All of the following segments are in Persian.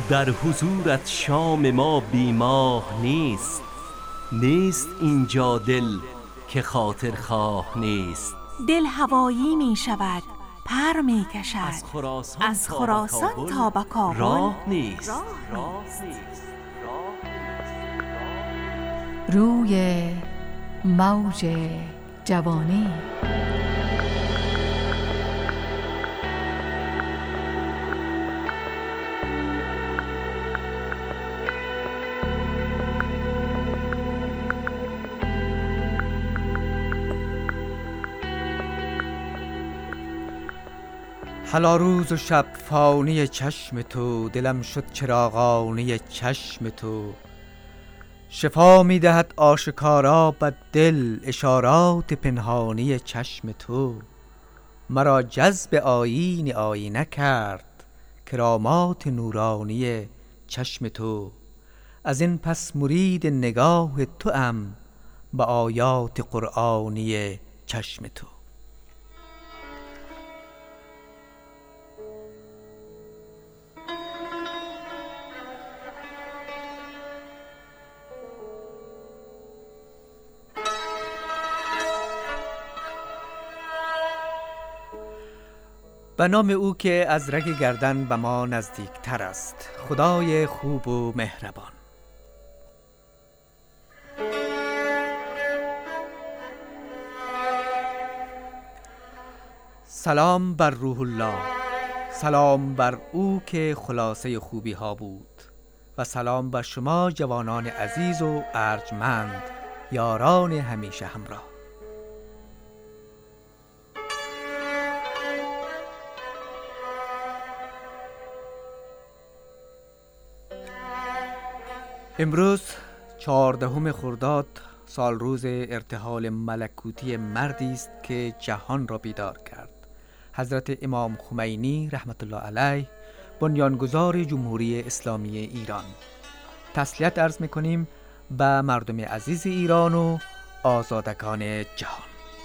در حضورت شام ما بیماه نیست. نیست اینجا دل که خاطر خواه نیست. دل هوایی می شود، پر می کشد، از خراسان تا به کابل راه نیست. روی موج جوانی. هلا روز و شب فانی چشم تو، دلم شد چراغانی چشم تو. شفا می دهد آشکارا به دل، اشارات پنهانی چشم تو. مرا جذب آیین آینه کرد، کرامات نورانی چشم تو. از این پس مرید نگاه تو ام، به آیات قرآنی چشم تو. به نام او که از رگ گردن به ما نزدیک تر است، خدای خوب و مهربان. سلام بر روح الله، سلام بر او که خلاصه خوبی ها بود، و سلام بر شما جوانان عزیز و ارجمند، یاران همیشه همراه. امروز 14 خرداد سال روز ارتحال ملکوتی مردی است که جهان را بیدار کرد، حضرت امام خمینی رحمت الله علیه، بنیانگذار جمهوری اسلامی ایران. تسلیت عرض می‌کنیم به مردم عزیز ایران و آزادگان جهان.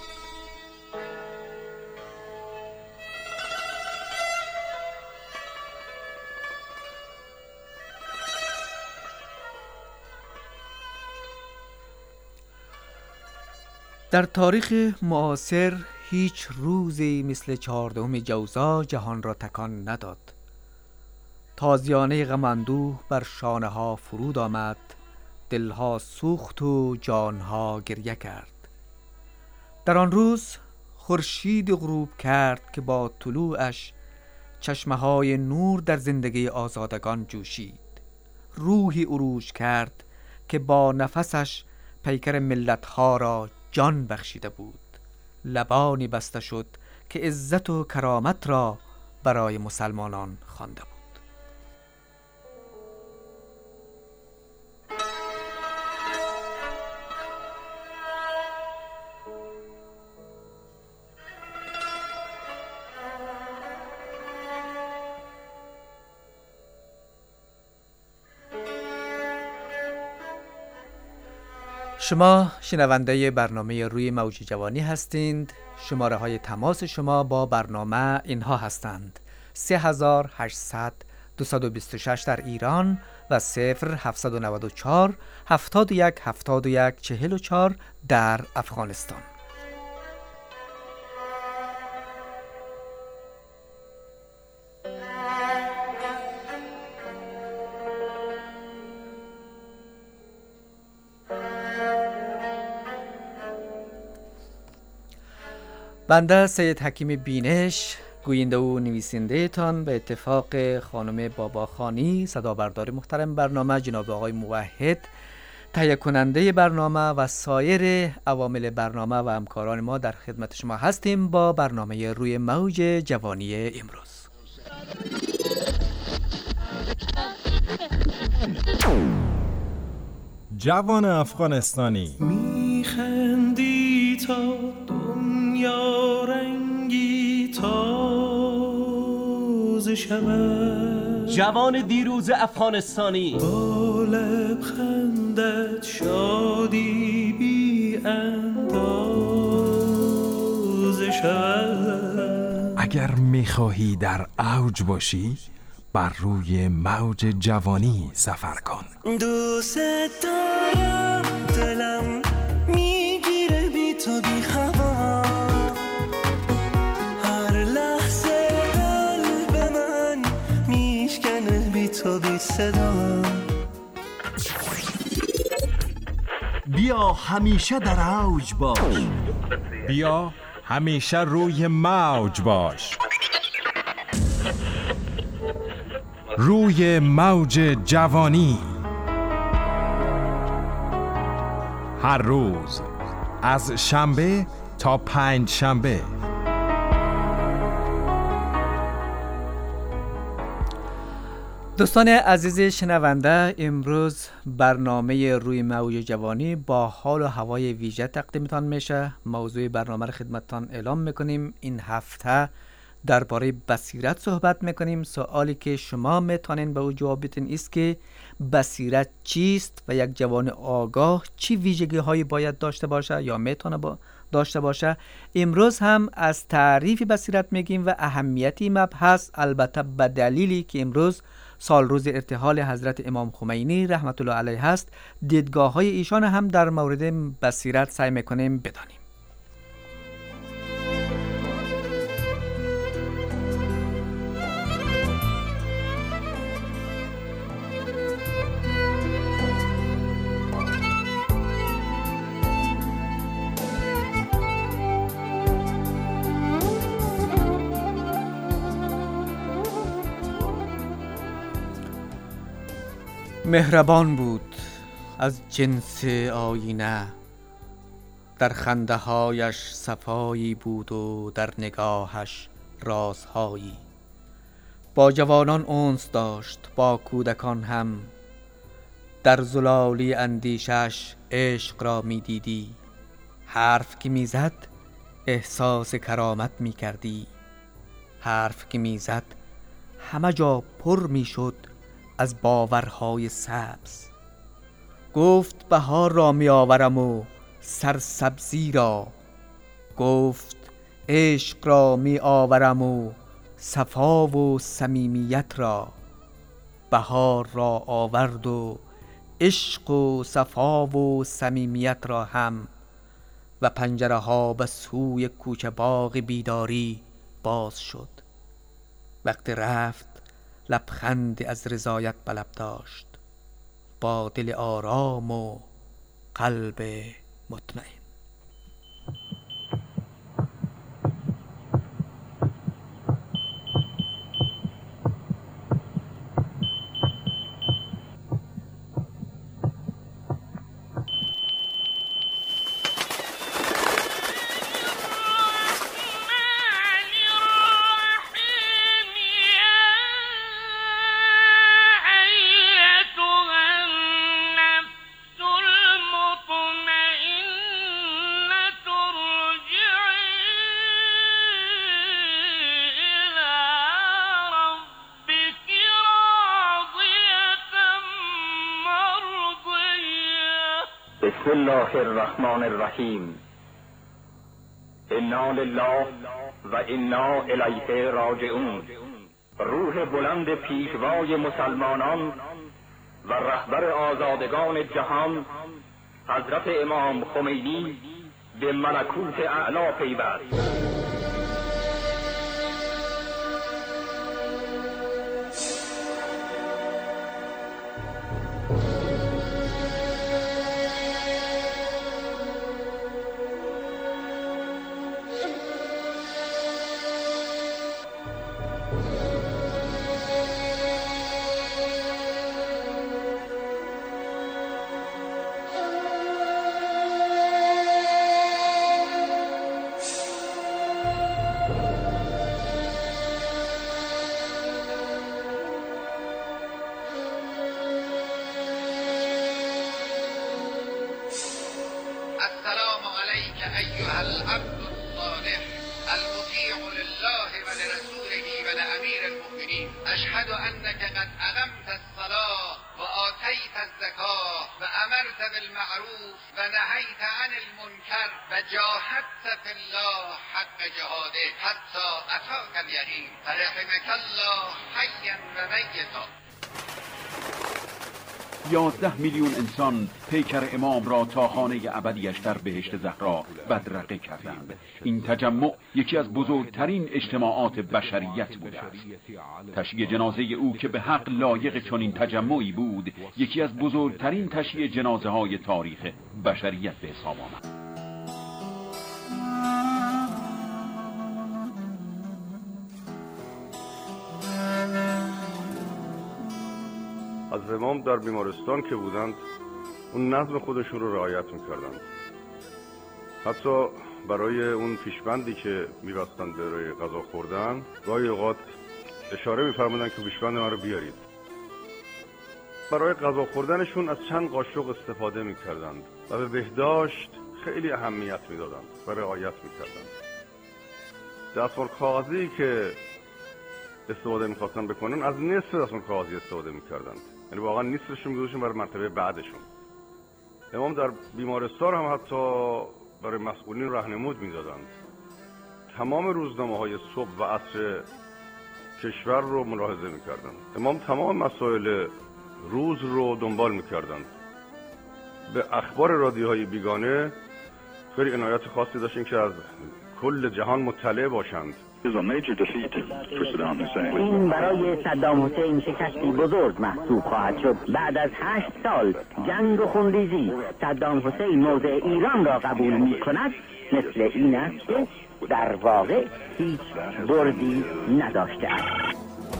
در تاریخ معاصر هیچ روزی مثل 14 جوزا جهان را تکان نداد. تازیانه غم اندوه بر شانه ها فرود آمد، دلها سوخت و جانها گریه کرد. در آن روز خورشید غروب کرد که با طلوعش چشمه های نور در زندگی آزادگان جوشید. روحی عروج کرد که با نفسش پیکر ملتها را جان بخشیده بود. لبانی بسته شد که عزت و کرامت را برای مسلمانان خوانده بود. شما شنونده برنامه روی موج جوانی هستید. شماره های تماس شما با برنامه اینها هستند: 3800 226 در ایران و 0794 71 71 44 در افغانستان. بنده سید حکیم بینش، گوینده و نویسنده تان، به اتفاق خانم باباخانی صدابردار محترم برنامه، جناب آقای موحد تهیه کننده برنامه و سایر عوامل برنامه و همکاران ما در خدمت شما هستیم با برنامه روی موج جوانی امروز. جوان افغانستانی میخندی تا دنیا رنگی تازه شود، جوان دیروز افغانستانی با لبخندت شادی بی اندازه شود. اگر میخواهی در اوج باشی بر روی موج جوانی سفر کن. دوست دارم، دلم میگیره بی تو بی خبر، هر لحظه قلب من میشکنه بی تو بی صدا. بیا همیشه در اوج باش، بیا همیشه روی موج باش، روی موج جوانی. هر روز از شنبه تا پنج شنبه. دوستان عزیز شنونده، امروز برنامه روی موج جوانی با حال و هوای ویژه تقدیمتان میشه. موضوع برنامه را خدمتتان اعلام میکنیم. این هفته درباره بصیرت صحبت میکنیم. سوالی که شما میتونین به او جواب بدین است که بصیرت چیست و یک جوان آگاه چی ویژگی هایی باید داشته باشه یا میتونه داشته باشه. امروز هم از تعریف بصیرت میگیم و اهمیتی مبحث، البته به دلیلی که امروز سال روز ارتحال حضرت امام خمینی رحمت الله علیه است، دیدگاه های ایشان هم در مورد بصیرت سعی میکنیم بدانیم. مهربان بود از جنس آینه، در خنده هایش صفایی بود و در نگاهش رازهایی. با جوانان انس داشت، با کودکان هم، در زلالی اندیشش عشق را می دیدی. حرف که می زد احساس کرامت می کردی، حرف که می زد همه جا پر می شد از باورهای سبز. گفت بهار را می آورم و سرسبزی را، گفت عشق را می آورم و صفا و صمیمیت را. بهار را آورد و عشق و صفا و صمیمیت را هم، و پنجره ها به سوی کوچه باغ بیداری باز شد. وقتی رفت لبخند از رضایت به لب داشت، با دل آرام و قلب مطمئن. بسم الله الرحمن الرحیم. انا لله و انا الیه راجعون. روح بلند پیشوای مسلمانان و رهبر آزادگان جهان حضرت امام خمینی به ملکوت اعلی پیوست. السلام عليك أيها العبد الصالح المطيع لله ولرسوله ولأمير المؤمنين. أشهد أنك قد أقمت الصلاة وآتيت الزكاة وأمرت بالمعروف و نهیت عن المنکر و جاهدت فی الله حق جهاده حتی اتاک الیقین فرحمک الله حیا و میتا. 11 میلیون انسان پیکر امام را تا خانه ابدیش در بهشت زهرا بدرقه کردند. این تجمع یکی از بزرگترین اجتماعات بشریت بوده است. تشییع جنازه او که به حق لایق چنین تجمعی بود، یکی از بزرگترین تشییع جنازه های تاریخ بشریت به حساب آمد. از امام در بیمارستان که بودند اون نظم خودشون رو رعایت میکردند. حتی برای اون پیشبندی که میبستند برای غذا خوردن گاهی اوقات اشاره میفرمودن که پیشبند من رو بیارید. برای غذا خوردنشون از چند قاشق استفاده میکردند و به بهداشت خیلی اهمیت میدادند و رعایت میکردند. دستمال کاغذی که استفاده میخواستن بکنن از نصف دستمال کاغذی استفاده میکردند، یعنی واقعا نیستشون میذاشتن برای مرتبه بعدشون. امام در بیمارستان هم حتی برای مسئولین راهنمود میدادند. تمام روزنامه های صبح و عصر کشور رو ملاحظه میکردند. امام تمام مسائل روز رو دنبال میکردند. به اخبار رادیوهای بیگانه خیلی عنایت خاصی داشتن که از کل جهان مطلع باشند. این برای صدام حسین شکستی بزرگ محسوب خواهد شد. بعد از 8 سال جنگ و خونریزی صدام حسین موضع ایران را قبول می کند. مثل این است که در واقع هیچ بردی نداشته است.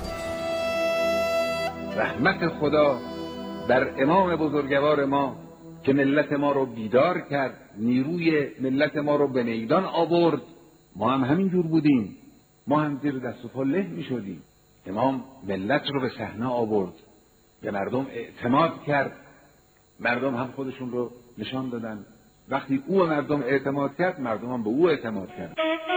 رحمت خدا بر امام بزرگوار ما که ملت ما رو بیدار کرد، نیروی ملت ما رو به میدان آورد. ما هم همینجور بودیم، ما هم زیر دست و پا له می شدیم. امام ملت رو به صحنه آورد، به مردم اعتماد کرد، مردم هم خودشون رو نشان دادن. وقتی او مردم اعتماد کرد، مردم هم به او اعتماد کرد.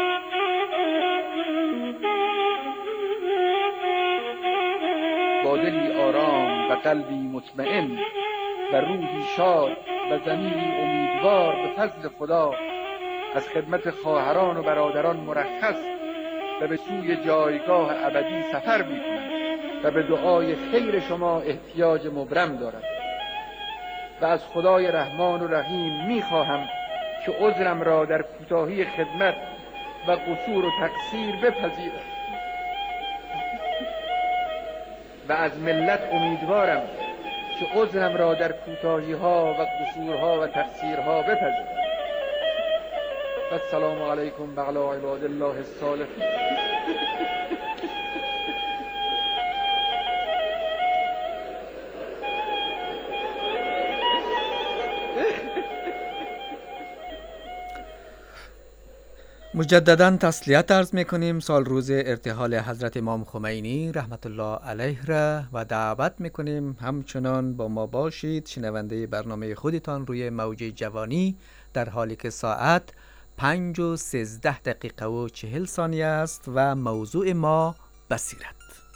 با دلی آرام و قلبی مطمئن و روحی شاد و ضمیری امیدوار به فضل خدا از خدمت خواهران و برادران مرخص و به سوی جایگاه ابدی سفر می‌کنم و به دعای خیر شما احتیاج مبرم دارم و از خدای رحمان و رحیم می‌خواهم که عذرم را در کوتاهی خدمت و قصور و تقصیر بپذیرد و از ملت امیدوارم که عذرم را در کوتاهی‌ها و قصورها و تقصیرها بپذیرد. السلام علیکم و علی عباد الله الصالحین. مجددا تسلیت عرض میکنیم سال روز ارتحال حضرت امام خمینی رحمت الله علیه را و دعوت میکنیم همچنان با ما باشید شنونده برنامه خودتان روی موج جوانی، در حالی که ساعت 5:13 است و موضوع ما بصیرت.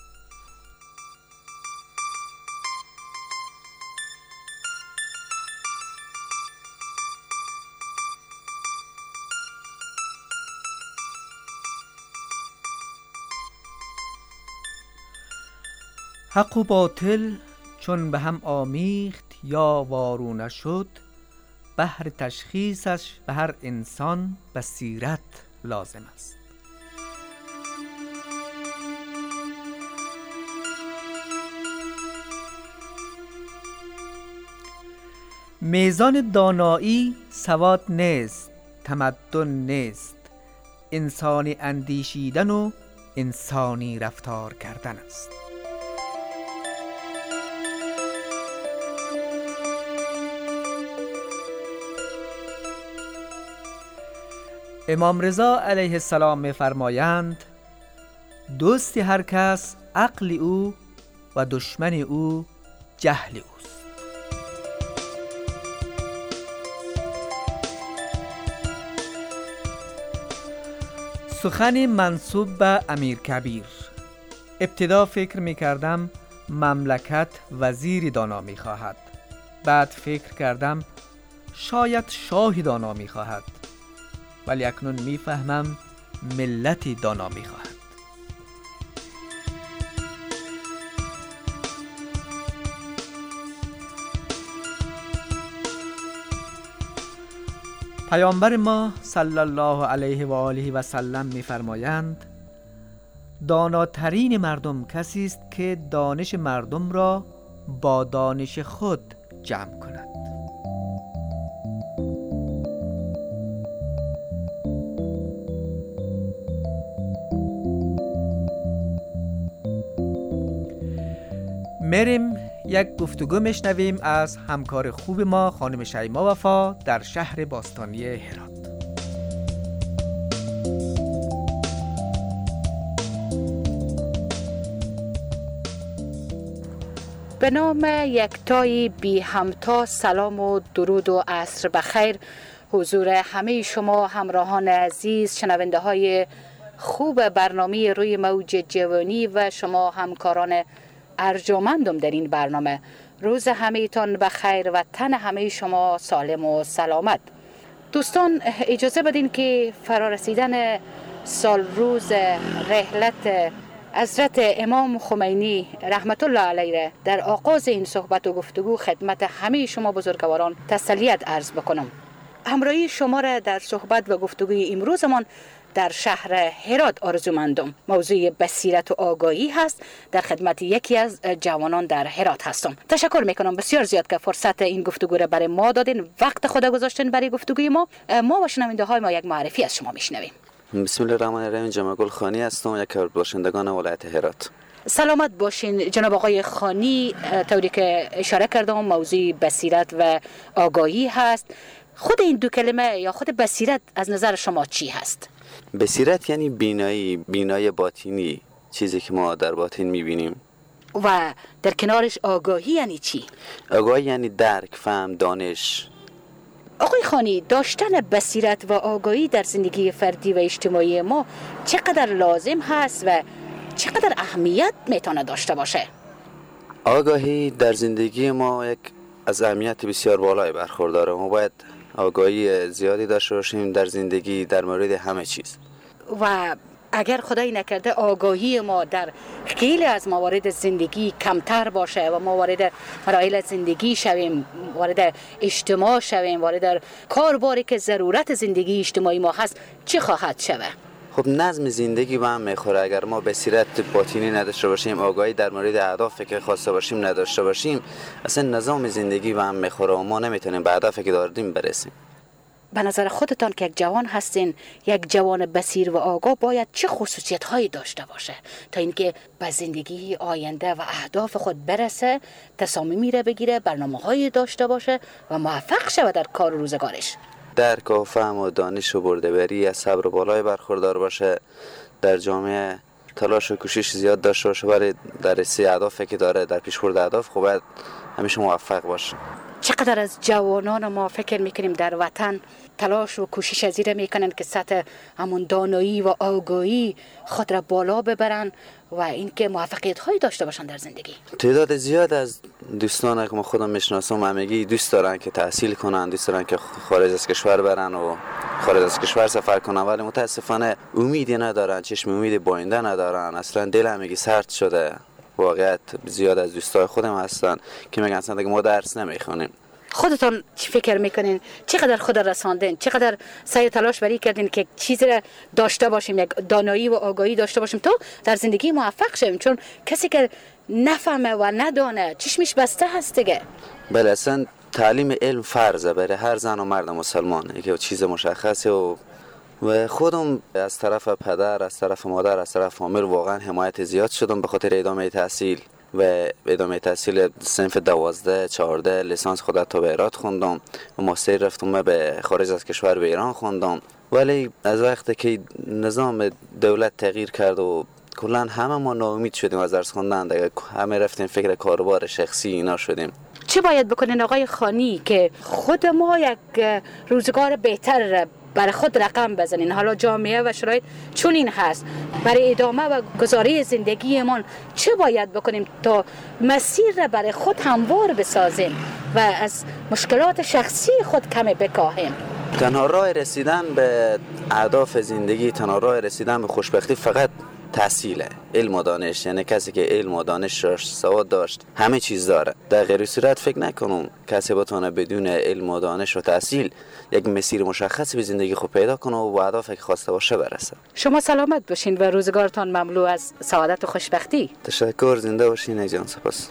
حق و باطل چون به هم آمیخت یا وارونه شد، بهر تشخیصش به هر انسان بصیرت لازم است. میزان دانایی سواد نیست، تمدن نیست، انسانی اندیشیدن و انسانی رفتار کردن است. امام رضا علیه السلام می‌فرمایند دوست هر کس عقل او و دشمن او جهل اوست. سخن منسوب به امیر کبیر. ابتدا فکر می‌کردم مملکت وزیری دانا می‌خواهد، بعد فکر کردم شاید شاهی دانا می‌خواهد، ولی اکنون می‌فهمم ملتی دانا می‌خواهد. پیامبر ما صلی الله علیه و آله و سلم می‌فرمایند داناترین مردم کسی است که دانش مردم را با دانش خود جمع کند. مریم یک گفتگو میشنویم از همکار خوب ما خانم شیما وفا در شهر باستانی هرات. به نام یکتای بی همتا سلام و درود و عصر بخیر حضور همه شما همراهان عزیز، شنونده های خوب برنامه روی موج جوانی و شما همکاران ارجمندم در این برنامه. روز همه تان بخیر و تن همه شما سالم و سلامت. دوستان اجازه بدین که فرارسیدن سال روز رحلت حضرت امام خمینی رحمت الله علیه در آغاز این صحبت و گفتگو خدمت همه شما بزرگواران تسلیت عرض بکنم. همراهی شما را در صحبت و گفتگوی امروزمان در شهر هرات آرزومندم. موضوع بصیرت و آگاهی هست. در خدمت یکی از جوانان در هرات هستم. تشکر میکنم بسیار زیاد که فرصت این گفتگو را برای ما دادین، وقت خود گذاشتین برای گفتگوی ما. ما و شنونده های ما یک معرفی از شما میشنویم. بسم الله الرحمن الرحیم. جمع گل خانی هستم، یک از باشندگان ولایت هرات. سلامت باشین جناب آقای خانی. طوری که اشاره کردم موضوع بصیرت و آگاهی هست. خود این دو کلمه یا خود بصیرت از نظر شما چی هست؟ بصیرت یعنی بینایی باطنی، چیزی که ما در باطن میبینیم. و در کنارش آگاهی یعنی چی؟ آگاهی یعنی درک، فهم، دانش. آقای خانی، داشتن بصیرت و آگاهی در زندگی فردی و اجتماعی ما چقدر لازم هست و چقدر اهمیت میتونه داشته باشه؟ آگاهی در زندگی ما یک از اهمیت بسیار بالای برخورداره. ما باید آگاهی زیادی داشته باشیم در زندگی در مورد همه چیز. و اگر خدای نکرده آگاهی ما در خیلی از موارد زندگی کمتر باشه و ما وارد مراحل زندگی شویم، وارد اجتماع شویم، وارد کارباری که ضرورت زندگی اجتماعی ما هست، چی خواهد شود؟ خب نظم زندگی به هم میخوره. اگر ما بصیرت باطنی نداشته باشیم، آگاهی در مورد اهدافی که خواسته باشیم نداشته باشیم، اصلا نظام زندگی به هم میخوره و ما نمیتونیم به هدفی که داریم برسیم. به نظر خودتان که یک جوان هستین، یک جوان بصیر و آگاه باید چه خصوصیت هایی داشته باشه تا اینکه به زندگی آینده و اهداف خود برسه، تصامیمی را بگیره، برنامه هایی داشته باشه و موفق شود در کار روزگارش؟ درک و فهم و دانش و برده‌بری از صبر بالای برخوردار باشه، در جامعه تلاش و کوشش زیاد داشته باشه برای در رسیدن اهدافی که داره، در پیشبرد اهداف خب باید همیشه موفق باشه. چقدر از جوانان ما فکر میکنیم در وطن تلاش و کوشش از این میکنن که سطح همون دانایی و آگاهی خود را بالا ببرن و اینکه موفقیت هایی داشته باشن در زندگی؟ تعداد زیاد از دوستان که ما خودم میشناسم همگی دوست دارن که تحصیل کنن، دوست دارن که خارج از کشور برن و خارج از کشور سفر کنن، ولی متاسفانه امیدی ندارن، چشم امید با آینده ندارن. اصلا دل همگی سرد شده. واقعیت زیاد از دوستای خودم هستن که میگن اصلا ما درس نمیخونیم. خودتون چی فکر میکنین؟ چقدر خود رساندین؟ چقدر سعی تلاش بری کردین که چیزی را داشته باشیم، یک دانایی و آگاهی داشته باشیم تا در زندگی موفق شویم؟ چون کسی که نفهمه و ندانه چشمش بسته هست دیگه. بله، اصلا تعلیم علم فرضه برای هر زن و مرد مسلمان، یکی چیز مشخصه و خودم از طرف پدر، از طرف مادر، از طرف فامیل واقعا حمایت زیاد شدم به خاطر ادامه تحصیل و ادامه تحصیل صنف 12 14 لیسانس خودت تا به ایران خوندم و ماستر رفتم به خارج از کشور به ایران خوندم. ولی از وقتی که نظام دولت تغییر کرد و کلا همه ما ناامید شدیم از درس خوندن دیگه، همه رفتیم فکر کاروبار شخصی اینا شدیم. چه باید بکنین آقای خانی که خود ما یک روزگار بهتر برای خود رقم بزنین. حالا جامعه و شرایط چون این هست، برای ادامه و گزاری زندگیمون چه باید بکنیم تا مسیر را برای خود هموار بسازیم و از مشکلات شخصی خود کمی بکاهیم؟ تنها راه رسیدن به اهداف زندگی، تنها راه رسیدن به خوشبختی فقط تحصیله، علم و دانش. یعنی کسی که علم و دانش داشت، سواد داشت، همه چیز داره. در غیر صورت فکر نکنم کسی بتونه بدون علم و دانش و تحصیل یک مسیر مشخصی به زندگی خود پیدا کنه و به اهدافی که خواسته باشه برسه. شما سلامت باشین و روزگارتان مملو از سعادت و خوشبختی. تشکر، زنده باشین جان. سپاس.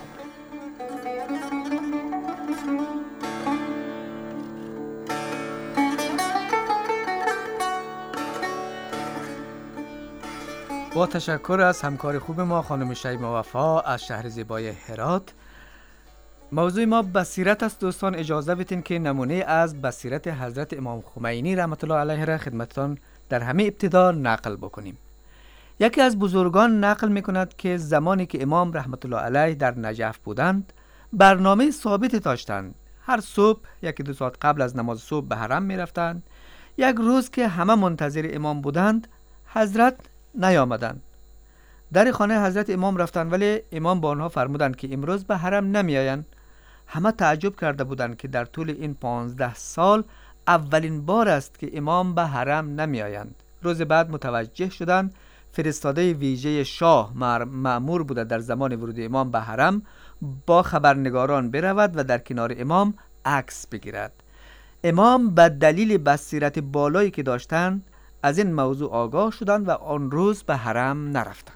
با تشکر از همکار خوب ما خانم شیما وفا از شهر زیبای هرات. موضوع ما بصیرت است دوستان. اجازه بدین که نمونه از بصیرت حضرت امام خمینی رحمت الله علیه را خدمتتان در همه ابتدا نقل بکنیم. یکی از بزرگان نقل میکند که زمانی که امام رحمت الله علیه در نجف بودند برنامه ثابت داشتند. هر صبح 1-2 ساعت قبل از نماز صبح به حرم میرفتند. یک روز که همه منتظر امام بودند حضرت نیامدند. در خانه حضرت امام رفتند ولی امام با آنها فرمودند که امروز به حرم نمیآیند. همه تعجب کرده بودند که در طول این 15 سال اولین بار است که امام به حرم نمیآیند. روز بعد متوجه شدند فرستاده ویژه شاه مأمور بوده در زمان ورود امام به حرم با خبرنگاران برود و در کنار امام عکس بگیرد. امام به دلیل بصیرت بالایی که داشتند از این موضوع آگاه شدند و آن روز به حرم نرفتند.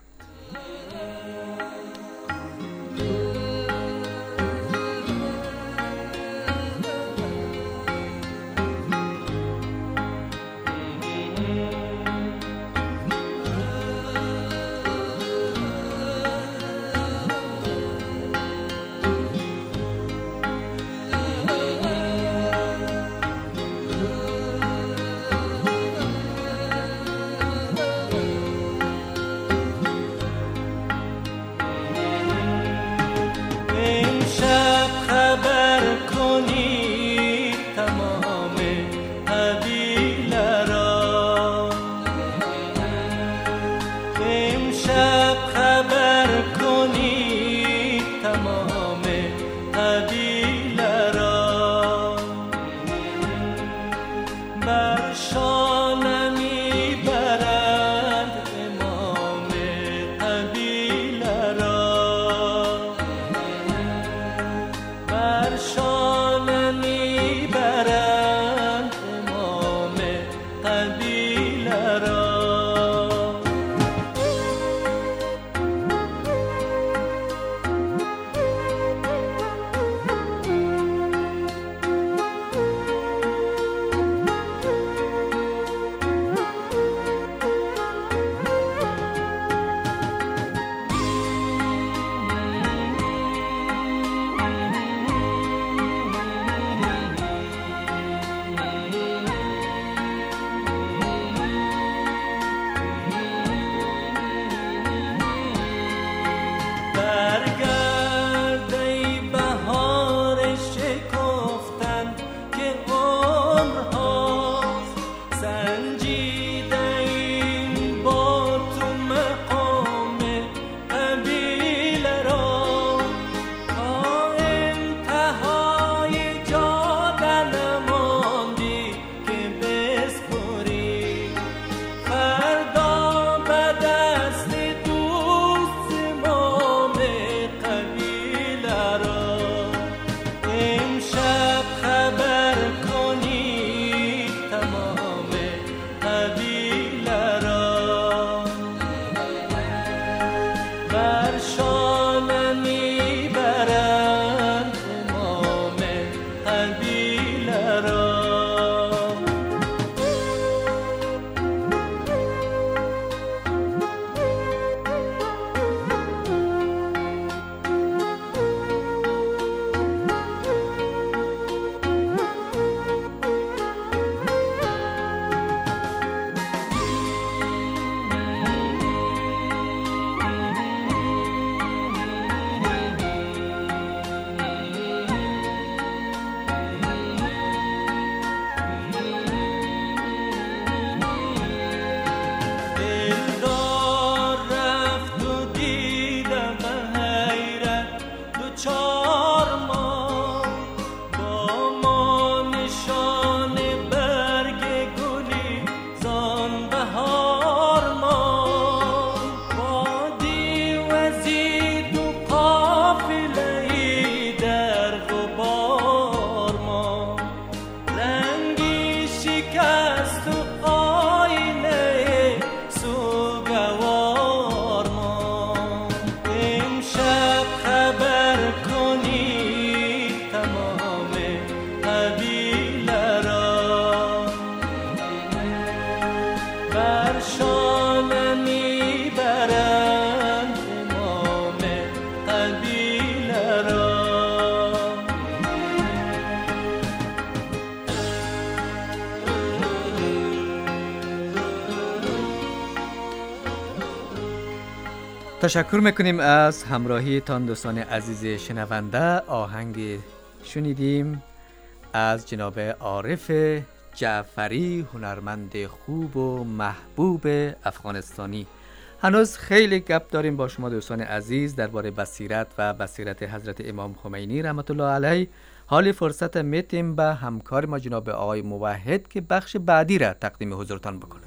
تشکر میکنیم از همراهی تان دوستان عزیز شنونده. آهنگ شنیدیم از جناب عارف جعفری، هنرمند خوب و محبوب افغانستانی. هنوز خیلی گپ داریم با شما دوستان عزیز درباره بصیرت و بصیرت حضرت امام خمینی رحمت الله علیه. حال فرصت میتیم به همکار ما جناب آقای موحد که بخش بعدی را تقدیم حضورتان بکنند.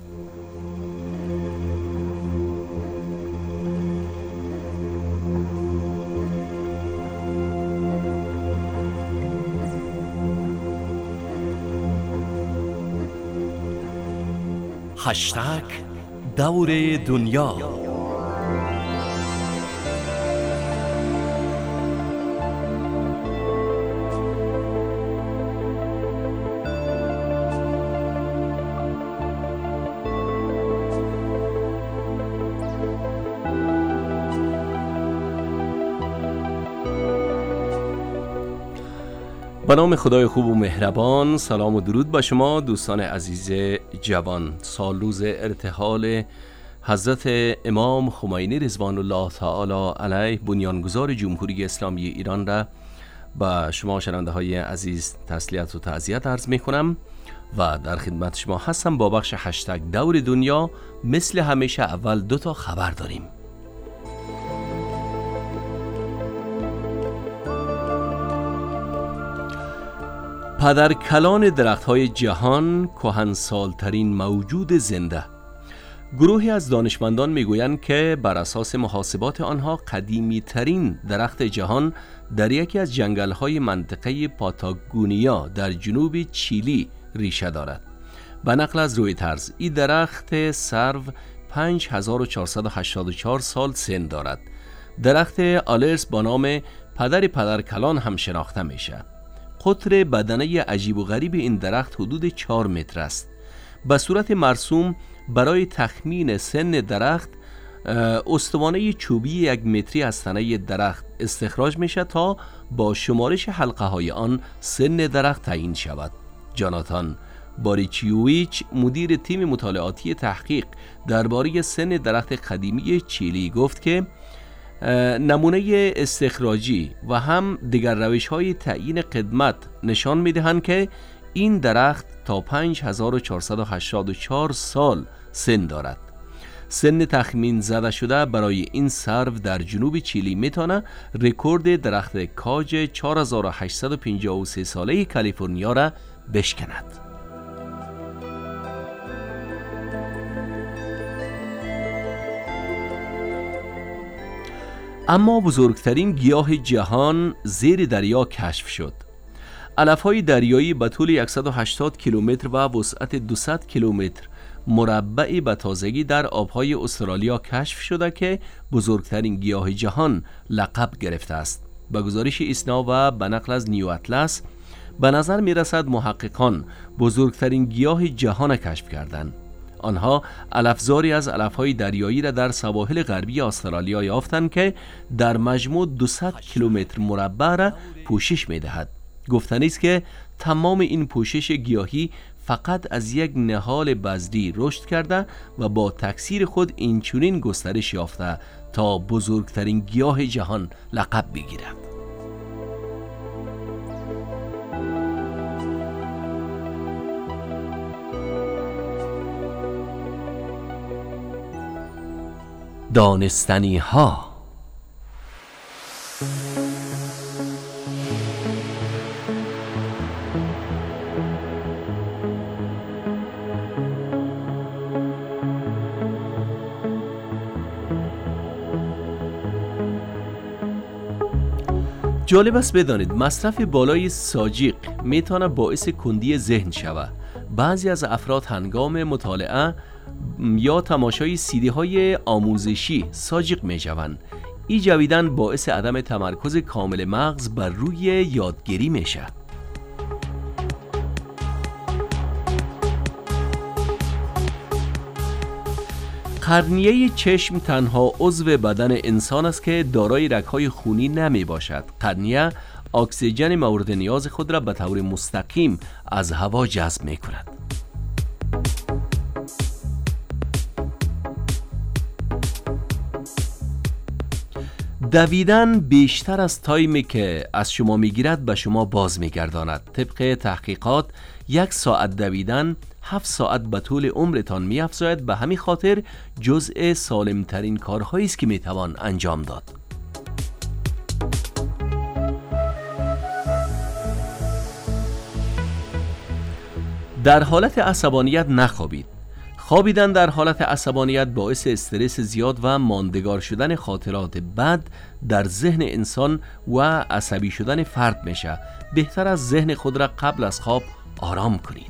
هشتگ دور دنیا. به نام خدای خوب و مهربان، سلام و درود با شما دوستان عزیز جوان. سال روز ارتحال حضرت امام خمینی رضوان الله تعالی علیه بنیانگذار جمهوری اسلامی ایران را با شما شنونده های عزیز تسلیت و تعزیت عرض می کنم و در خدمت شما هستم با بخش هشتگ دور دنیا. مثل همیشه اول 2 تا خبر داریم. پدرکلان درخت‌های جهان، کهنسال‌ترین موجود زنده. گروهی از دانشمندان میگویند که بر اساس محاسبات آنها قدیمی‌ترین درخت جهان در یکی از جنگل‌های منطقه پاتاگونیا در جنوب چیلی ریشه دارد. به نقل از رویترز، این درخت سرو 5484 سال سن دارد. درخت آلرس با نام پدرکلان هم شناخته میشه. قطر بدنه عجیب و غریب این درخت حدود 4 متر است. به صورت مرسوم برای تخمین سن درخت استوانه چوبی 1 متری از تنه درخت استخراج میشه تا با شمارش حلقه های آن سن درخت تعیین شود. جاناتان باریچیویچ، مدیر تیم مطالعاتی تحقیق درباره سن درخت قدیمی چیلی، گفت که نمونه استخراجی و هم دیگر روش‌های تعیین قدمت نشان می‌دهند که این درخت تا 5484 سال سن دارد. سن تخمین زده شده برای این سرو در جنوب چیلی میتونه رکورد درخت کاج 4853 ساله کالیفرنیا را بشکند. اما بزرگترین گیاه جهان زیر دریا کشف شد. علف‌های دریایی به طول 180 کیلومتر و وسعت 200 کیلومتر مربع به تازگی در آبهای استرالیا کشف شده که بزرگترین گیاه جهان لقب گرفته است. به گزارش ایسنا و به نقل از نیو اطلس، به نظر می رسد محققان بزرگترین گیاه جهان کشف کردند. آنها علفزاری از علف‌های دریایی را در سواحل غربی استرالیا یافتند که در مجموع 200 کیلومتر مربع را پوشش می‌دهد. گفتنی است که تمام این پوشش گیاهی فقط از یک نهال بذری رشد کرده و با تکثیر خود اینچنین گسترش یافته تا بزرگترین گیاه جهان لقب بگیرد. دانستنی ها. جالب است بدانید مصرف بالای ساجیق میتونه باعث کندی ذهن شود. بعضی از افراد هنگام مطالعه یا تماشای سیدی های آموزشی ساجیق می شوند. این جویدن باعث عدم تمرکز کامل مغز بر روی یادگیری میشه. قرنیه چشم تنها عضو بدن انسان است که دارای رگ‌های خونی نمی باشد. قرنیه اکسیژن مورد نیاز خود را به طور مستقیم از هوا جذب می کند. دویدن بیشتر از تایمی که از شما میگیرد به شما باز میگرداند. طبق تحقیقات 1 ساعت دویدن 7 ساعت به طول عمرتان میافزاید. به همین خاطر جزء سالمترین کارهایی است که میتوان انجام داد. در حالت عصبانیت نخوابید. خوابیدن در حالت عصبانیت باعث استرس زیاد و ماندگار شدن خاطرات بد در ذهن انسان و عصبی شدن فرد میشه. بهتر از ذهن خود را قبل از خواب آرام کنید.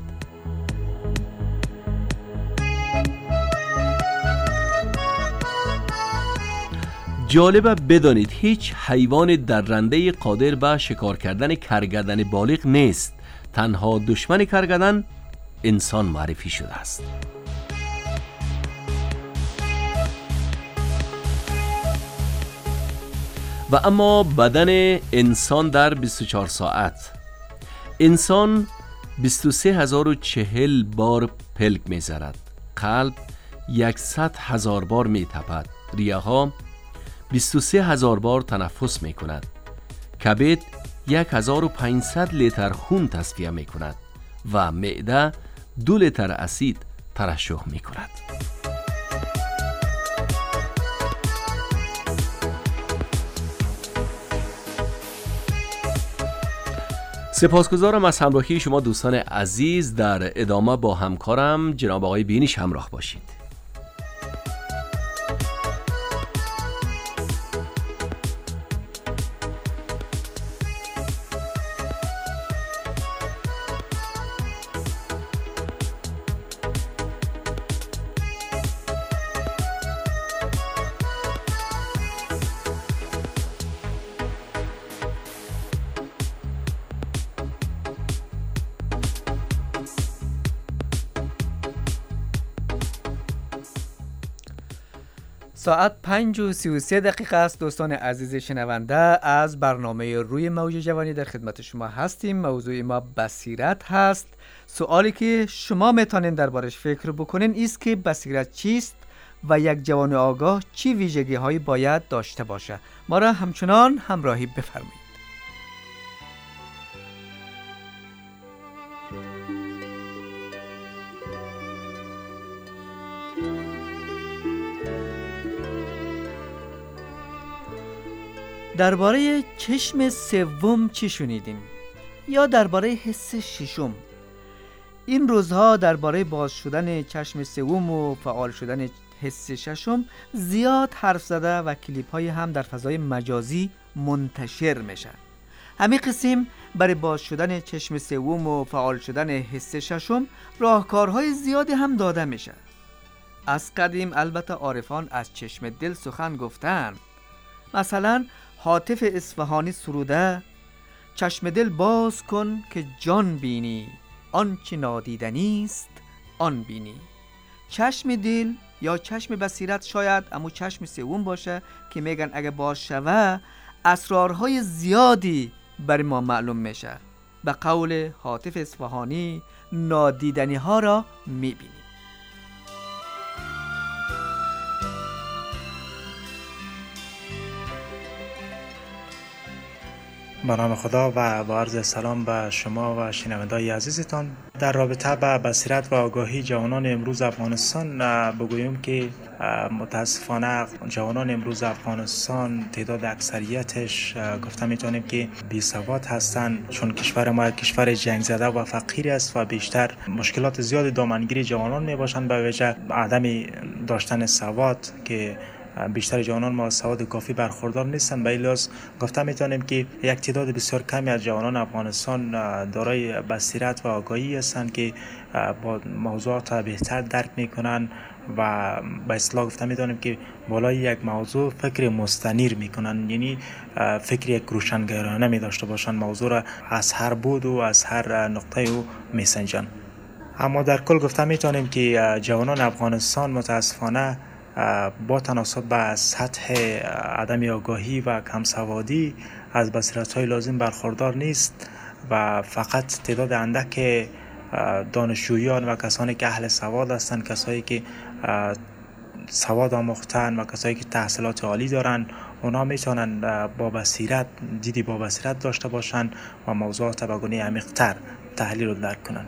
جالبه بدانید هیچ حیوان درنده قادر به شکار کردن کرگدن بالغ نیست. تنها دشمن کرگدن انسان معرفی شده است. و اما بدن انسان در 24 ساعت. انسان 23040 بار پلک می‌زند. قلب 100,000 بار می‌تپد. ریه ها 23000 بار تنفس می‌کند. کبد 1500 لیتر خون تصفیه می‌کند و معده 2 لیتر اسید ترشح می‌کند. سپاسگزارم از همراهی شما دوستان عزیز. در ادامه با همکارم جناب آقای بینیش همراه باشید. ساعت 5:33 است. دوستان عزیز شنونده، از برنامه روی موج جوانی در خدمت شما هستیم. موضوع ما بصیرت هست. سوالی که شما میتونین دربارش فکر بکنین است که بصیرت چیست و یک جوان آگاه چی ویژگی هایی باید داشته باشه. ما را همچنان همراهی بفرمایید. درباره چشم سوم چی شنیدین؟ یا درباره حس ششم؟ این روزها درباره باز شدن چشم سوم و فعال شدن حس ششم زیاد حرف زده و کلیپ های هم در فضای مجازی منتشر میشه. همین قسم برای باز شدن چشم سوم و فعال شدن حس ششم راهکارهای زیادی هم داده میشه. از قدیم البته عارفان از چشم دل سخن گفتن. مثلا هاتف اصفهانی سروده: چشم دل باز کن که جان بینی، آنچه نادیدنی است آن بینی. چشم دل یا چشم بصیرت شاید اما چشم سوم باشه که میگن اگه باز شوه اسرارهای زیادی برای ما معلوم میشه. به قول هاتف اصفهانی نادیدنی ها را میبینی. به نام خدا و با عرض سلام به شما و شنوندگان عزیزتان. در رابطه با بصیرت و آگاهی جوانان امروز افغانستان بگویم که متاسفانه جوانان امروز افغانستان تعداد اکثریتش گفته میتونیم که بی سواد هستند، چون کشور ما کشور جنگ زده و فقیر است و بیشتر مشکلات زیاد دامنگیری جوانان میباشند به وجه عدم داشتن سواد که بیشتر جوانان ما سواد کافی برخوردار نیستند. به این لحاظ گفته میتونیم که یک تعداد بسیار کمی از جوانان افغانستان دارای بصیرت و آگاهی هستند که با موضوعات بهتر درک میکنن و به اصطلاح گفته میتونیم که بالای یک موضوع فکر مستنیر میکنن، یعنی فکر یک روشنگرانه می داشته باشند، موضوع را از هر بود و از هر نقطه او میسنجن. اما در کل گفته میتونیم که جوانان افغانستان متاسفانه با تناسب به سطح عدم آگاهی و کم سوادی از بصیرت‌های لازم برخوردار نیست و فقط تعداد اندک دانشجویان و کسانی که اهل سواد هستند، کسایی که سواد آموختن و کسایی که تحصیلات عالی دارن اونا میتونن با بصیرت دیدی با بصیرت داشته باشن و موضوعات به گونه عمیق‌تر تحلیل و درک کنن.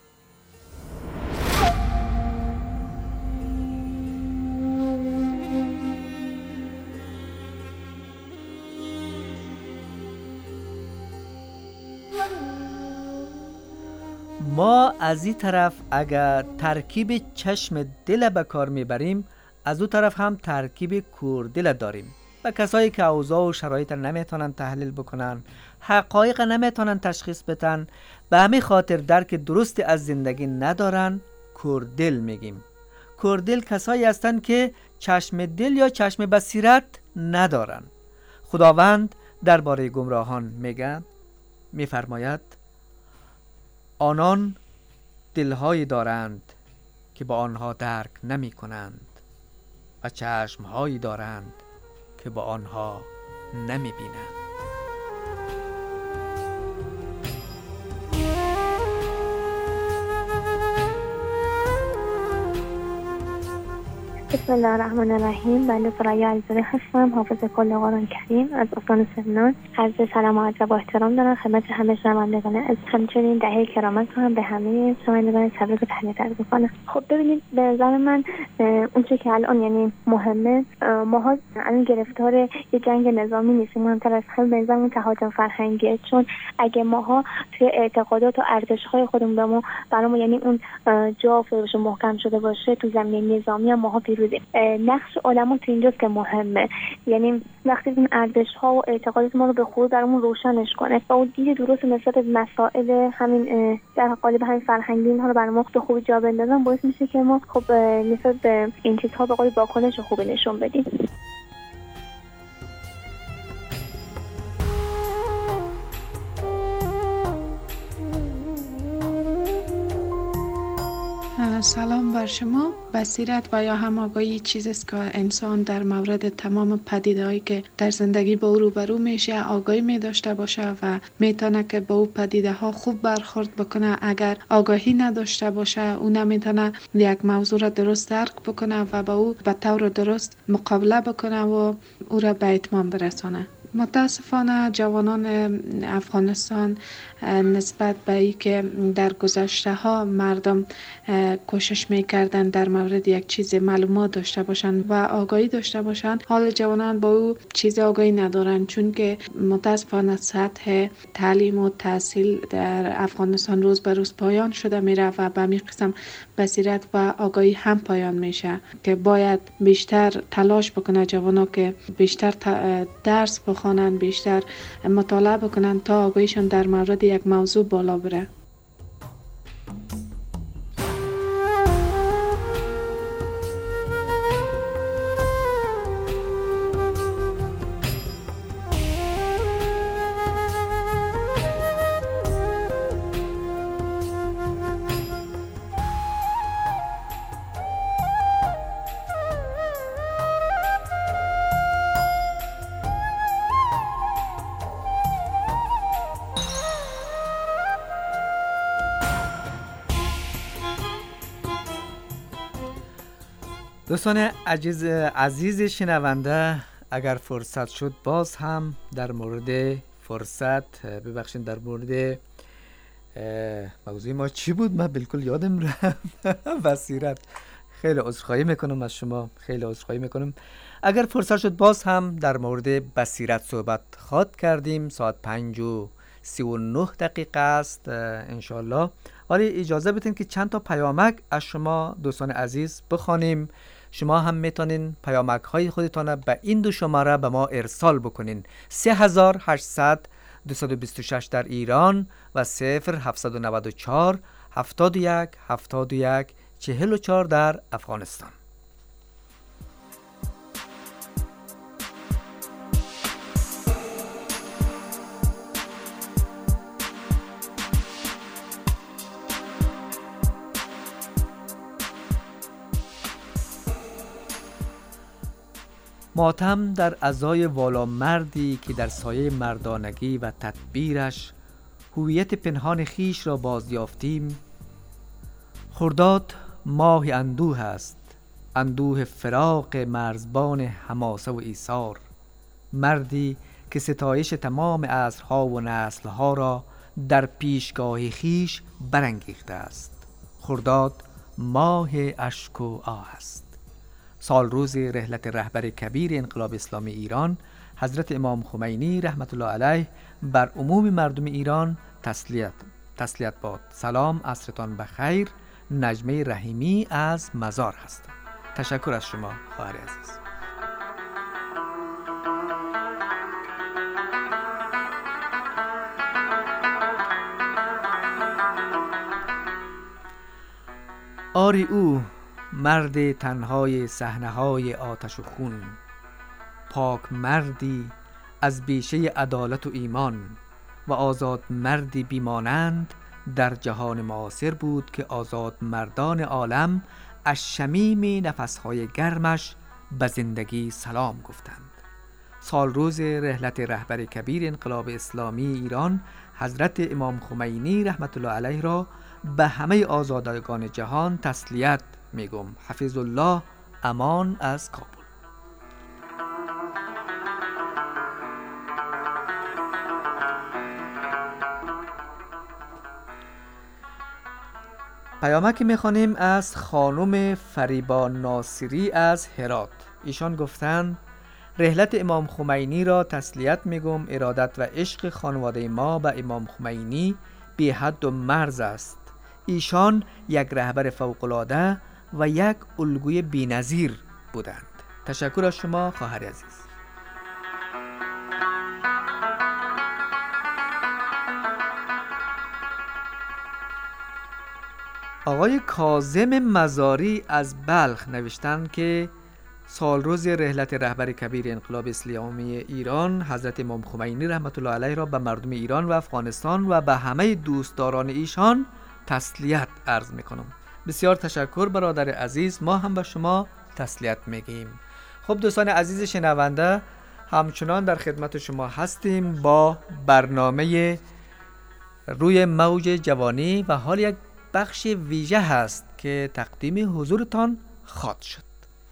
ما از این طرف اگر ترکیب چشم دل به کار میبریم، از اون طرف هم ترکیب کوردل داریم. و کسایی که اوضاع و شرایط نمیتونن تحلیل بکنن، حقایق نمیتونن تشخیص بدن، به همین خاطر درک درست از زندگی ندارن، کوردل میگیم. کوردل کسایی هستن که چشم دل یا چشم بصیرت ندارن. خداوند درباره گمراهان میفرماید آنان دلهایی دارند که با آنها درک نمی کنند و چشمهایی دارند که با آنها نمی بینند. بسم الله الرحمن الرحیم. بنده ثریا علیزاده هستم، حافظ کل قرآن کریم از استان سمنان. عرض سلام و ادب و احترام دارم خدمت همه شنوندگان از همچنین دهه کرامت هم به همه شنوندگان تبریک و تهنیت عرض می‌کنم. خب ببینید، به نظر من اون چیزی که الان یعنی مهمه، ماها الان گرفتار یه جنگ نظامی نیستیم، مهمتر از همه به نظرمون تهاجم فرهنگیه. چون اگه ماها توی اعتقادات و ارزش‌های خودمون برامون یعنی اون جا فرش محکم شده باشه تو زمینه نظامی هم ماها پیروزیم. نقش علما تو اینجاست که مهمه، یعنی وقتی این ارزش‌ها و اعتقادات ما رو به خود درمون روشنش کنه و اون دید درست نسبت به مسائل همین در قالب همین فرهنگی اینها رو برام به خوبی جا بندازن، باعث میشه که ما خب نسبت به این چیزها به قول واکنش خوبی نشون بدیم. سلام بر شما. بصیرت و یا هم آگاهی چیزی است که انسان در مورد تمام پدیده‌هایی که در زندگی با او روبرو میشه آگاهی می داشته باشه و میتونه که با او پدیده‌ها خوب برخورد بکنه. اگر آگاهی نداشته باشه او نمیتونه یک موضوع را درست درک بکنه و با او به طور درست مقابله بکنه و او را به اتمام برسانه. متاسفانه جوانان افغانستان نسبت به ای که در گذشته ها مردم کوشش میکردن در مورد یک چیز معلومات داشته باشن و آگاهی داشته باشن، حال جوانان با او چیز آگاهی ندارن، چون که متاسفانه سطح تعلیم و تحصیل در افغانستان روز به روز پایان شده میره و به همین قسم بصیرت و آگاهی هم پایان میشه که باید بیشتر تلاش بکنه جوانان که بیشتر درس بخونن، بیشتر مطالعه بکنن تا آگاهیشون در مورد یک موضوع بالا بره. دوستان عزیز شنونده، اگر فرصت شد باز هم در مورد در مورد موضوع ما چی بود؟ من بالکل یادم رفت. بصیرت. خیلی عذرخواهی میکنم از شما، خیلی عذرخواهی میکنم. اگر فرصت شد باز هم در مورد بصیرت صحبت خواهد کردیم. ساعت 5:39 است انشالله. ولی اجازه بدین که چند تا پیامک از شما دوستان عزیز بخوانیم. شما هم میتونین پیامک های خودتان به این دو شماره به ما ارسال بکنین: 3800 226 در ایران و 0794 71 71 44 در افغانستان. ماتم در ازای والا مردی که در سایه مردانگی و تدبیرش هویت پنهان خیش را بازیافتیم. خرداد ماه اندوه است، اندوه فراق مرزبان حماسه و ایثار. مردی که ستایش تمام عصرها و نسلها را در پیشگاه خیش برانگیخته است. خرداد ماه اشک و آه است. سال روز رحلت رهبر کبیر انقلاب اسلامی ایران حضرت امام خمینی رحمت الله علیه بر عموم مردم ایران تسلیت باد. سلام، عصرتان بخیر. نجمه رحیمی از مزار هستم. تشکر از شما خواهر عزیز. آری او مرد تنهای صحنه‌های آتش و خون، پاک مردی از بیشه عدالت و ایمان و آزاد مردی بیمانند در جهان معاصر بود که آزاد مردان عالم از شمیم نفسهای گرمش به زندگی سلام گفتند. سال روز رحلت رهبر کبیر انقلاب اسلامی ایران حضرت امام خمینی رحمت الله علیه را به همه آزادگان جهان تسلیت میگم. حفظ الله. امان از کابل. پیامک میخوانیم از خانم فریبا ناصری از هرات. ایشان گفتند رحلت امام خمینی را تسلیت میگم. ارادت و عشق خانواده ما به امام خمینی بی حد و مرز است. ایشان یک رهبر فوق‌العاده و یک الگوی بی‌نظیر بودند. تشکر از شما خواهر عزیز. آقای کاظم مزاری از بلخ نوشتند که سال روز رحلت رهبر کبیر انقلاب اسلامی ایران حضرت امام خمینی رحمت الله علیه را به مردم ایران و افغانستان و به همه دوستداران ایشان تسلیت عرض میکنم. بسیار تشکر برادر عزیز. ما هم به شما تسلیت میگیم. خب دوستان عزیز شنونده، همچنان در خدمت شما هستیم با برنامه روی موج جوانی و حال یک بخش ویژه هست که تقدیم حضورتان خواهد شد.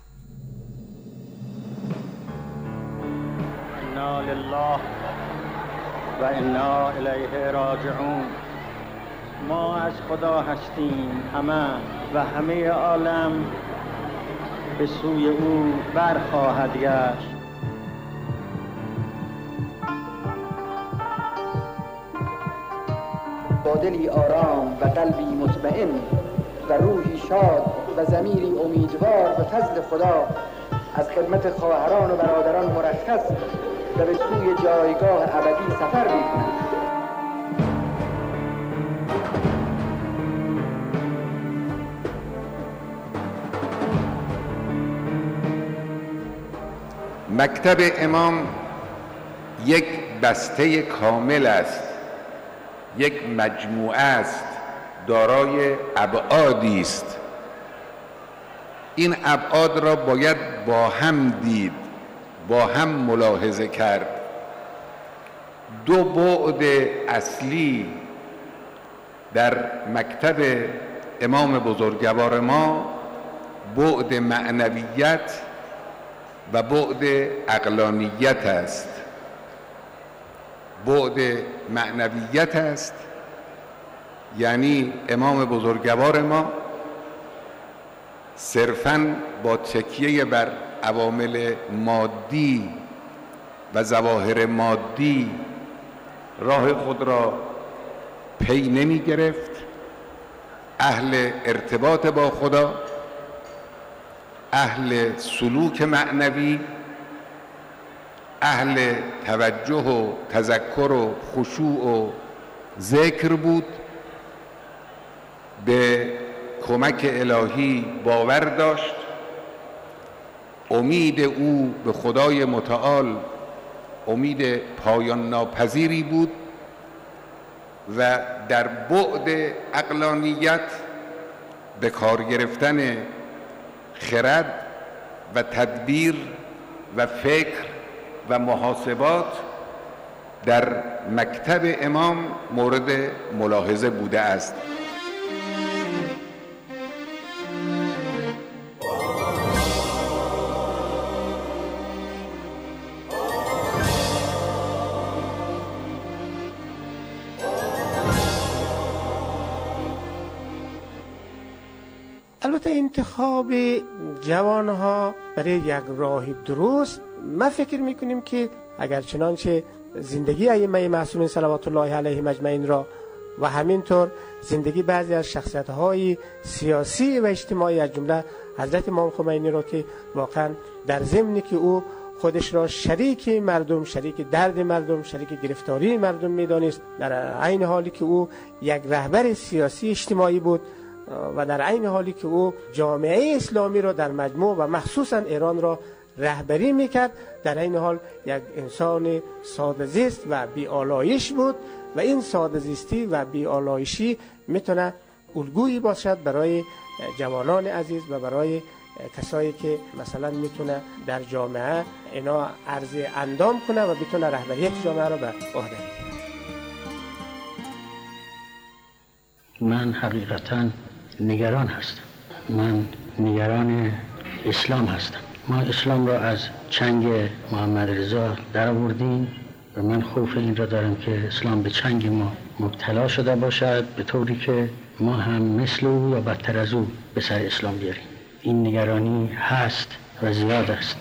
انا لله و انا الیه راجعون. ما از خدا هستیم همه و همه عالم به سوی او برخواهد گشت. با دلی آرام و قلبی مطمئن و روحی شاد و ضمیری امیدوار به فضل خدا از خدمت خواهران و برادران مرخص و به سوی جایگاه ابدی سفر می‌کنم. مکتب امام یک بسته کامل است، یک مجموعه است، دارای ابعادی است. این ابعاد را باید با هم دید، با هم ملاحظه کرد. دو بعد اصلی در مکتب امام بزرگوار ما، بعد معنویت و بعد عقلانیت است. بعد معنویت است یعنی امام بزرگوار ما صرفاً با تکیه بر عوامل مادی و ظواهر مادی راه خود را پی نمی گرفت. اهل ارتباط با خدا، اهل سلوک معنوی، اهل توجه و تذکر و خشوع و ذکر بود. به کمک الهی باور داشت. امید او به خدای متعال امید پایان ناپذیری بود و در بعد عقلانیت به کار گرفتن خرد و تدبیر و فکر و محاسبات در مکتب امام مورد ملاحظه بوده است. البته انتخاب جوانها برای یک راه درست، ما فکر میکنیم که اگر چنانچه زندگی ائمه معصومین صلوات الله علیهم اجمعین را و همینطور زندگی بعضی از شخصیت‌های سیاسی و اجتماعی از جمله حضرت امام خمینی را که واقعا در ضمنی که او خودش را شریک مردم، شریک درد مردم، شریک گرفتاری مردم می‌دانست، در عین حالی که او یک رهبر سیاسی اجتماعی بود و در عین حالی که او جامعه اسلامی را در مجموع و مخصوصا ایران را رهبری میکرد، در این حال یک انسان ساده زیست و بی‌آلایش بود و این ساده زیستی و بی‌آلایشی میتونه الگویی باشد برای جوانان عزیز و برای کسایی که مثلا میتونه در جامعه اینا عرض اندام کنه و بتونه رهبریت جامعه را به عهده بگیره. من حقیقتا نگران هستم. من نگران اسلام هستم. ما اسلام را از چنگ محمد رضا در آوردیم و من خوف این را دارم که اسلام به چنگ ما مبتلا شده باشد، به طوری که ما هم مثل او یا بدتر از او به سر اسلام بیاریم. این نگرانی هست و زیاد است.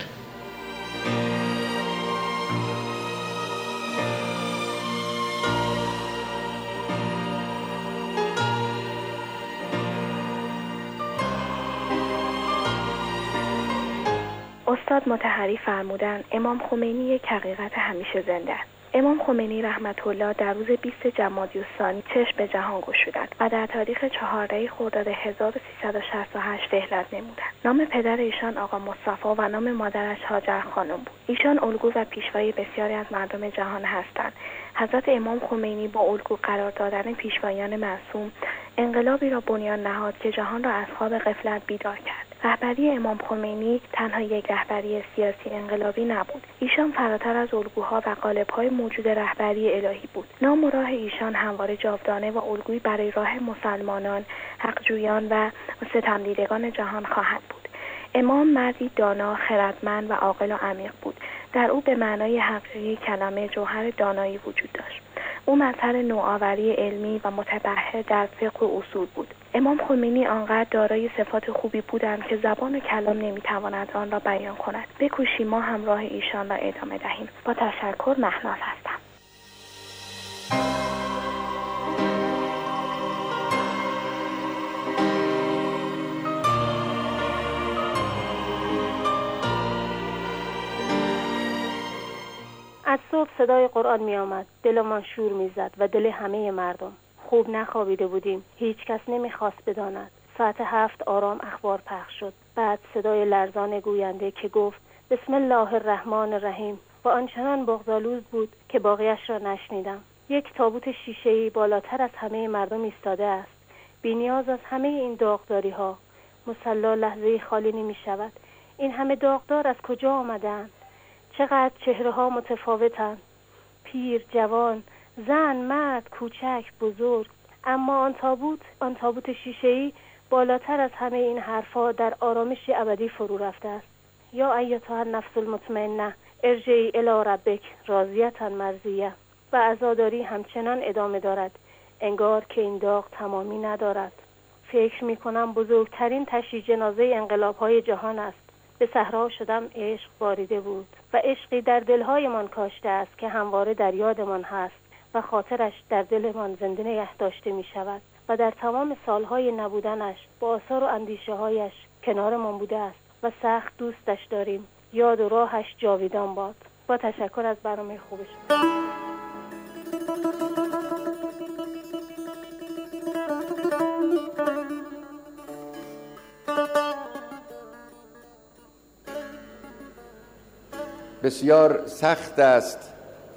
استاد مطهری فرمودند امام خمینی یک حقیقت همیشه زنده است. امام خمینی رحمت الله در روز 20 جمادی الثانی چشم به جهان گشودند و در تاریخ 14 خرداد 1368 رحلت نمودند. نام پدر ایشان آقا مصطفی و نام مادرش هاجر خانم بود. ایشان الگو و پیشوای بسیاری از مردم جهان هستند. حضرت امام خمینی با الگو قرار دادن پیشوایان معصوم انقلابی را بنیان نهاد که جهان را از خواب غفلت بیدار کرد. رهبری امام خمینی تنها یک رهبری سیاسی انقلابی نبود. ایشان فراتر از الگوها و قالب‌های موجود رهبری الهی بود. نام و راه ایشان همواره جاودانه و الگویی برای راه مسلمانان، حقجویان و ستمدیدگان جهان خواهد بود. امام مردی دانا، خردمند و عاقل و عمیق بود. در او به معنای حقیقی کلمه جوهر دانایی وجود داشت. او مظهر نوآوری علمی و متبحر در فقه و اصول بود. امام خمینی آنقدر دارای صفات خوبی بودند که زبان و کلام نمیتواند آن را بیان کند. بکوشیم ما همراه ایشان را ادامه دهیم. با تشکر، مهناز هستم. از صبح صدای قرآن می آمد. دلمان شور می زد و دل همه مردم. خوب نخوابیده بودیم. هیچ کس نمی خواست بداند. ساعت 7 آرام اخبار پخش شد. بعد صدای لرزان گوینده که گفت بسم الله الرحمن الرحیم و آنچنان بغض‌آلود بود که باقیش را نشنیدم. یک تابوت شیشه‌ای بالاتر از همه مردم ایستاده است. بی‌نیاز از همه این داغداری ها. مصلی لحظه خالی نمی شود. این همه داغدار از کجا آمدند؟ چقدر چهره ها متفاوتند، پیر، جوان، زن، مرد، کوچک، بزرگ. اما آن تابوت شیشه‌ای بالاتر از همه این حرفا در آرامشی ابدی فرو رفته است. یا ایتها النفس المطمئنه ارجعی الی ربک راضیة مرضیه. و عزاداری همچنان ادامه دارد، انگار که این داغ تمامی ندارد. فکر می کنم بزرگترین تشییع جنازه انقلاب‌های جهان است. به صحرا شدم عشق باریده بود و عشقی در دلهایمان کاشته است که همواره در یادمان هست و خاطرش در دلمان زنده نگه داشته می شود و در تمام سالهای نبودنش با آثار و اندیشه هایش کنارمان بوده است و سخت دوستش داریم. یاد و راهش جاویدان باد. با تشکر از برنامه خوبش. بسیار سخت است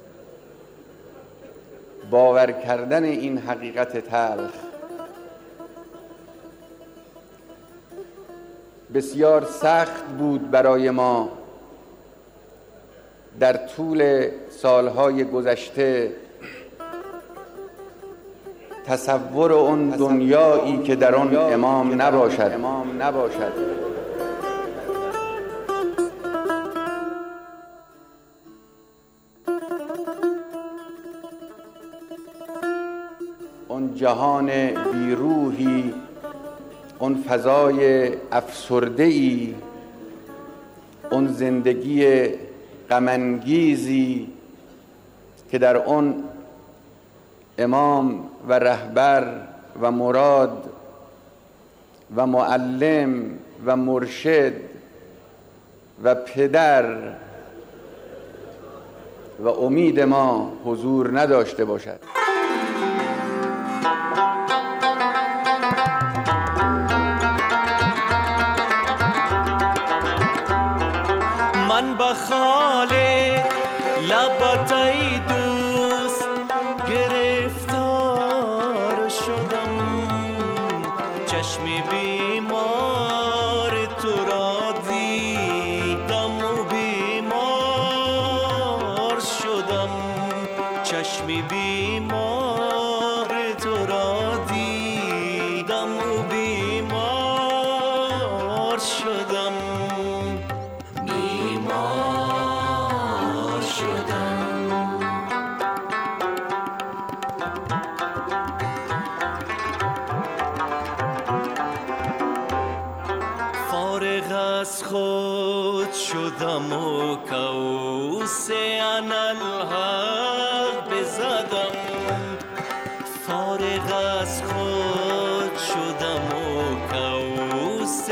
باور کردن این حقیقت تلخ. بسیار سخت بود برای ما در طول سالهای گذشته تصور اون دنیایی که در آن امام نباشد. اون جهان بیروحی اون فضای افسرده‌ای، اون زندگی غم‌انگیزی که در اون امام و رهبر و مراد و معلم و مرشد و پدر و امید ما حضور نداشته باشد. من به خال لبت ای دوست گرفتار شدم، چشم بیمار تو را دیدم و بیمار شدم، چشم بیمار تو را دیدم و بیمار شدم، بیمار شدم. فارغ از خود شدم و کوس انالحق بزدم، فارغ از خود شدم و کوس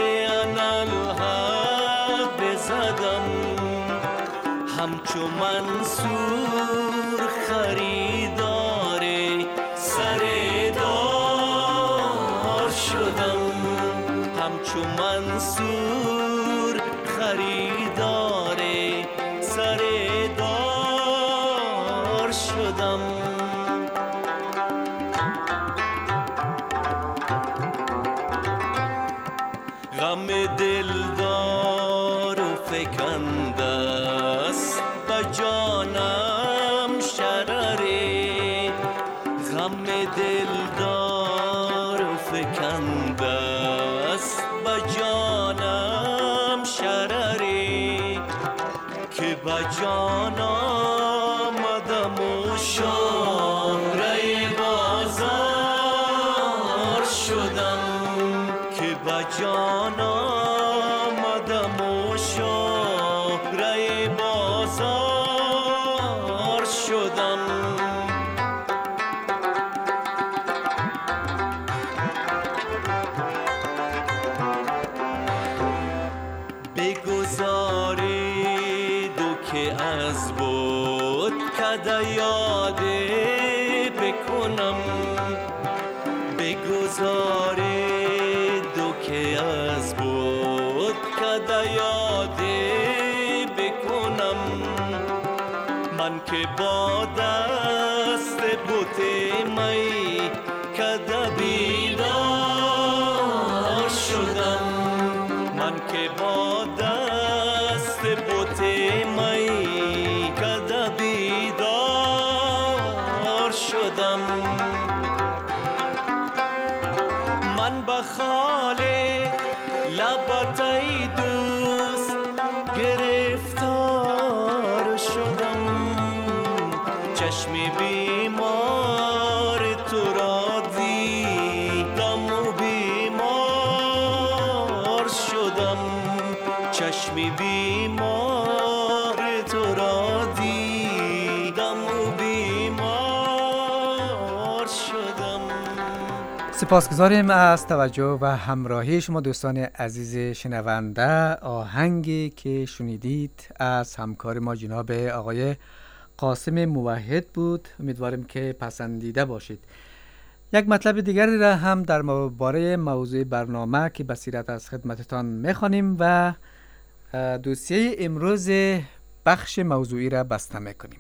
انالحق بزدم، همچو منصور خریدار سر دار شدم، همچو منصور خریدار سر دار شدم. غم دلدار و فکنده است به جانم شرری، غم دلدار و فکنده است به جانم شرری، که به جان آمدم و شهره بازار شدم، که به جان آمدم و شهره بازار شدم. بگذارید و که از بود کده یاده بکنم، بگذارید و که از بود کده یاده بکنم، من که با دست بوت می کده بیدار شدم، من که با دست بوت می کده بیدار شدم. من به خال لبت ای دوست گرفتار شدم، چشم بیمار تو را دیدم و بیمار شدم، چشم بیمار تو را دیدم و بیمار شدم. سپاسگزاریم از توجه و همراهی شما دوستان عزیز شنونده. آهنگی که شنیدید از همکار ما جناب آقای قاسم موحد بود. امیدواریم که پسندیده باشید. یک مطلب دیگری را هم در باره موضوع برنامه که بصیرت از خدمتتان میخوانیم و دوسیه امروز بخش موضوعی را بسته میکنیم.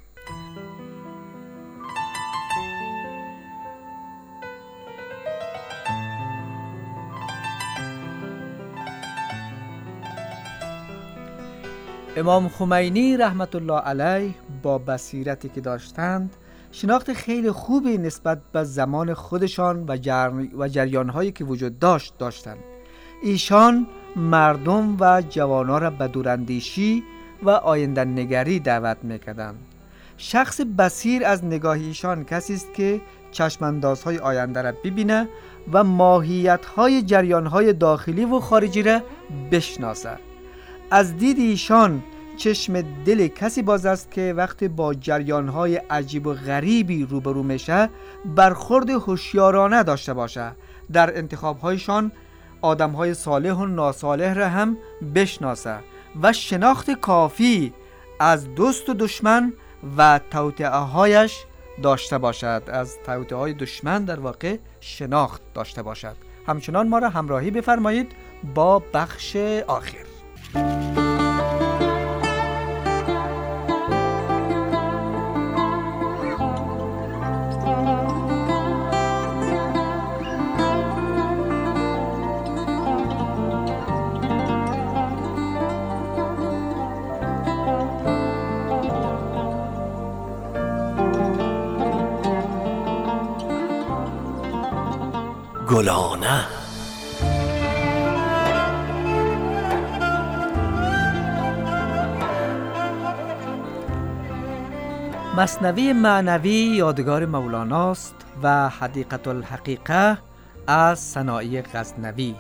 امام خمینی رحمت الله علیه با بصیرتی که داشتند شناخت خیلی خوبی نسبت به زمان خودشان و جریان‌هایی که وجود داشتند. ایشان مردم و جوانان را به دوراندیشی و آینده نگری دعوت می‌کردند. شخص بصیر از نگاه ایشان کسی است که چشماندازهای آینده را ببینه و ماهیت‌های جریان‌های داخلی و خارجی را بشناسه. از دید ایشان چشم دل کسی باز است که وقتی با جریان‌های عجیب و غریبی روبرو میشه برخورد هوشیارانه داشته باشه. در انتخاب‌هایشان آدم‌های صالح و ناصالح را هم بشناسه و شناخت کافی از دوست و دشمن و توطئه‌هایش داشته باشد. از توطئه‌های دشمن در واقع شناخت داشته باشد. همچنان ما را همراهی بفرمایید با بخش آخر. گلانه مثنوی معنوی یادگار مولاناست و حدیقة الحقیقه از صناعی غزنوی.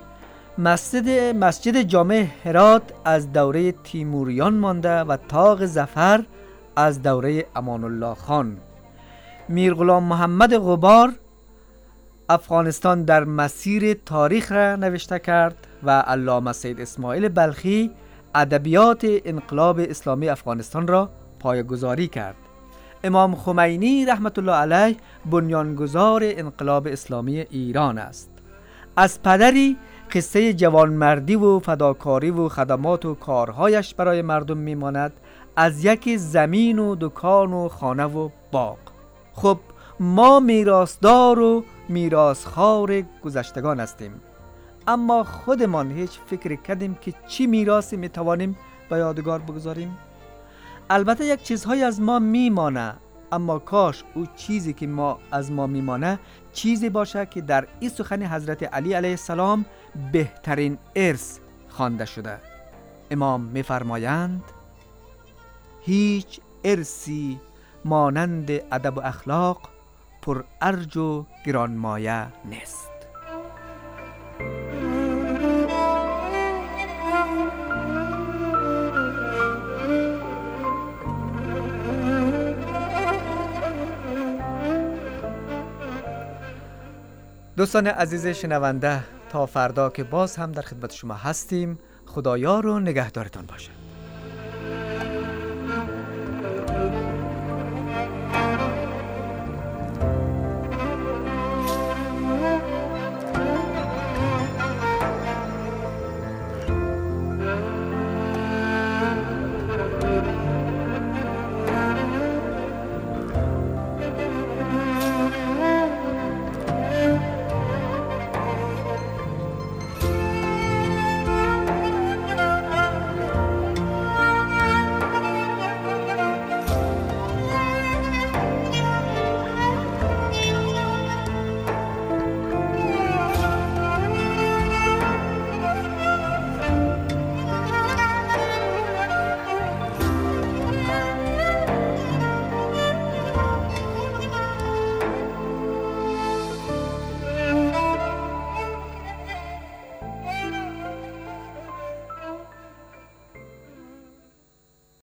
مسجد جامع هرات از دوره تیموریان مانده و طاق ظفر از دوره امان الله خان. میرغلام محمد غبار افغانستان در مسیر تاریخ را نوشته کرد و علامه سید اسماعیل بلخی ادبیات انقلاب اسلامی افغانستان را پایه‌گذاری کرد. امام خمینی رحمت الله علیه بنیانگذار انقلاب اسلامی ایران است. از پدری قصه جوانمردی و فداکاری و خدمات و کارهایش برای مردم میماند، از یک زمین و دکان و خانه و باغ. خب ما میراثدار و میراثخوار گذشتگان هستیم، اما خودمان هیچ فکر کردیم که چی میراثی میتوانیم به یادگار بگذاریم؟ البته یک چیزهای از ما میمانه، اما کاش او چیزی که از ما میمانه چیزی باشه که در این سخن حضرت علی علیه السلام بهترین ارث خوانده شده. امام میفرمایند هیچ ارثی مانند ادب و اخلاق پر ارج و گرانمایه نیست. دوستان عزیز شنونده، تا فردا که باز هم در خدمت شما هستیم. خدایار و نگهدارتان باشه.